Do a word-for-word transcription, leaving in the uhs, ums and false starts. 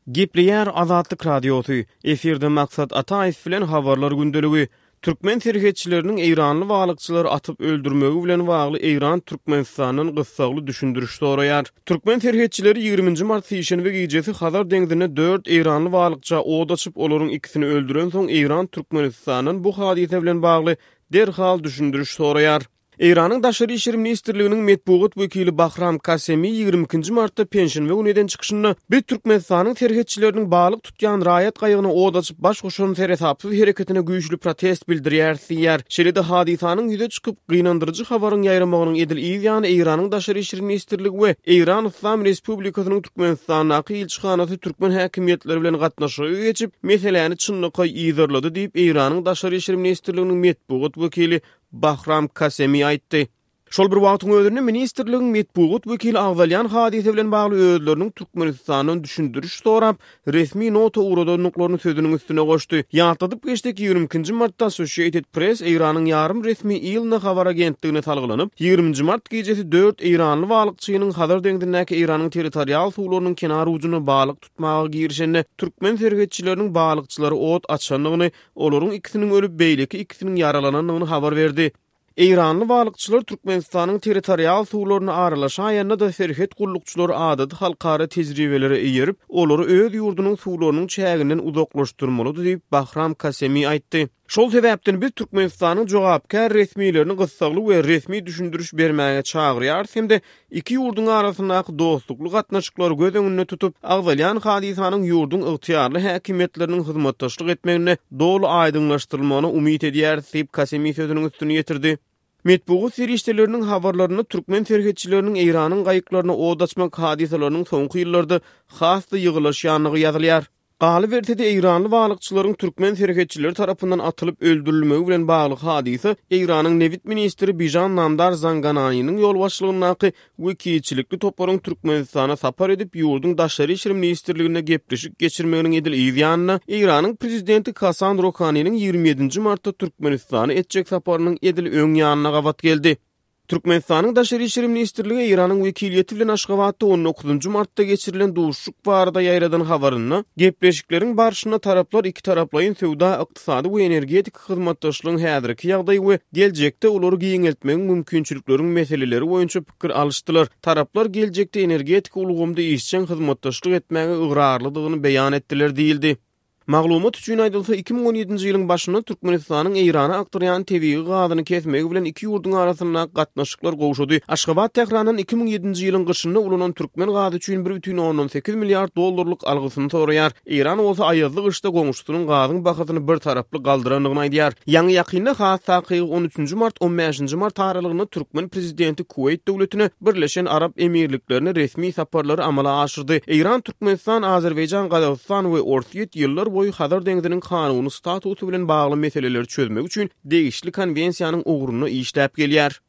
Gepleýär Azatlyk radiosu. Eferde maksat Ataýew bilen habarlar gündeligi. Türkmen terhetçilerinin İranlı walykçylar atyp öldürmegi bilen bagly İran Türkmenistanyň gyssagly düşündürüş soraýar. Türkmen terhetçileri ýygrüminji mart sişenbe gecesi Hazar deňdine dört İranly walykça od açyp olaryň ikisini öldüren soň İran Türkmenistanyň bu hadise bilen bagly derhal düşündürüş soraýar. İran'ın Daşary işleri ministrliginiň medpugat wekili Bahram Kasemi ýygrimi ikinji martda penşenbe güneden çykyşyny bir Türkmenistanyň terhetçileriniň balyk tutýan raýat gaýygyna od açyp baş goşan terhapsy hereketine güýçli protest bildirýär diýär. Şeýle-de hadisanyň ýüze çykyp gynandyrjy habaryň ýaýramagynyň edil ýa-ni İran'yň Daşary işleri ministrligi we İran Islam Respublikasynyň Türkmenistanyň ilçihanasy türkmen häkimetleri bilen gatnaşygy geçip meseleni çynlyka ýyzarlady diýip İran'yň Daşary işleri ministrliginiň medpugat wekili Bahram Kasemi aýtdy. Şol bir wagtyň özünde ministrligiň medpugat wekili agzalyan hadise bilen bagly özleriniň Türkmenistanyň düşündürüş sorap, resmi nota uradanlyklaryny sözüniň üstüne goşdy. Ýagtydyp geçdik ýygrimi ikinji martda Associated Press İranyň ýarym resmi ýylyna habar agentligine talgylanyp, ýygrimiňji mart gecesi dört İranly walykçynyň Hazar deňdinäki İranyň territorial suwlarynyň kenary ujuny balyk tutmagy girişende türkmen terhetçileriniň balykçylary ot açanlygyny, olaryň ikisiniň ölüp beýleki ikisiniň ýaralananyny habar berdi. İranly walykçylar Türkmenistanyň territorial suwlaryny aralaşaýanda da serhet gullukçylary adady halkara tejribelere eýerip, olary öz ýurdunyň suwlarynyň çäginden uzaklaşdyrmaly diýip Bahram Kasemi aýtdy. Şol sebäpden biz Türkmenistanyň jogapkär resmiýlerini gyssagly we resmi düşündürüş bermäge çagyrýar, hemde iki ýurduň arasyndaky dostlukly gatnaşyklary göz öňünde tutup, agzalyan hadisanyň ýurduň ygtyýarly häkimetleriniň hyzmatdaşlyk etmegine dolu aýdyňlaşdyrylmagyna umyt edýär diýip Kasemi sözüniň üstüne ýetirdi. Medpugat serişdeleriniň habarlaryny türkmen terhetçileriniň İranyň gaýyklaryna od açmak hadisalarynyň soňky ýyllarda hasda ýygylaşýanlygy ýazylýar. Galy bertede İranly walykçylaryň türkmen terhetçileri tarapyndan atylyp öldürilmegi bilen bagly hadise İranyň Nevit ministri Bijan Namdar Zangananynyň ýol başlygyndaky wekilçilikli toplaryň Türkmenistana sapar edip ýurduň Daşary işleri ministrligine gepleşik geçirmeginiň edil ýa-ni İranyň prezidenti Hasan Rohanynyň ýygrimi ýedinji martda Türkmenistana etjek saparynyň edil öň ýanyna gawat geldi. Türkmenistanyň Daşary işleri ministrligi İranyň wekiliýeti bilen Aşgabatda on dokuzunji martda geçirilen duşşuk barada ýaýradan habaryny, gepleşikleriň barşyna taraplar iki taraplaryň sowda, ykdysady we energetik hyzmatdaşlygyň häzirki ýagdaýy we geljekde olary giňeltmegiň mümkinçilikleriň meseleleri boýunça pikir alşdylar. Taraplar geljekde energetik ulgamda işçiň hyzmatdaşlyk etmäge ıgrarlydygyny beýan etdiler diýildi. Maglumat üçin aýdylsa iki ming on ýedinji ýylyň başynda Türkmenistanyň Irana aktarýan tebii gazyny kesmegi bilen iki ýurduň arasynda gatnaşyklar gowşady. Aşgabat Tehranyň iki ming ýedinji ýylyň gyşynda ulanan türkmen gazy üçin bir бүтүn onuň sekiz milliard dollarlyk algysyny soraýar. Iran bolsa aýazlyk işde goňuşduryň gazyň bahasyny bir taraply galdyranlygyny aýdýar. Ýa-ni ýakynda has takygy on üçünji mart on beşinji mart aralygyny türkmen prezidenti Kuwait döwletine Birleşen Arap Emirliklerine resmi saparlary amala aşyrdy. İran, Türkmenistan, Azerbaýjan, Gazagystan we Ortiýet ýyllar boyu Hazar deňdiniň kanuny statusy bilen bagly meseleleri çözmek üçin degişli konwensiýanyň ugruna işläp gelýär.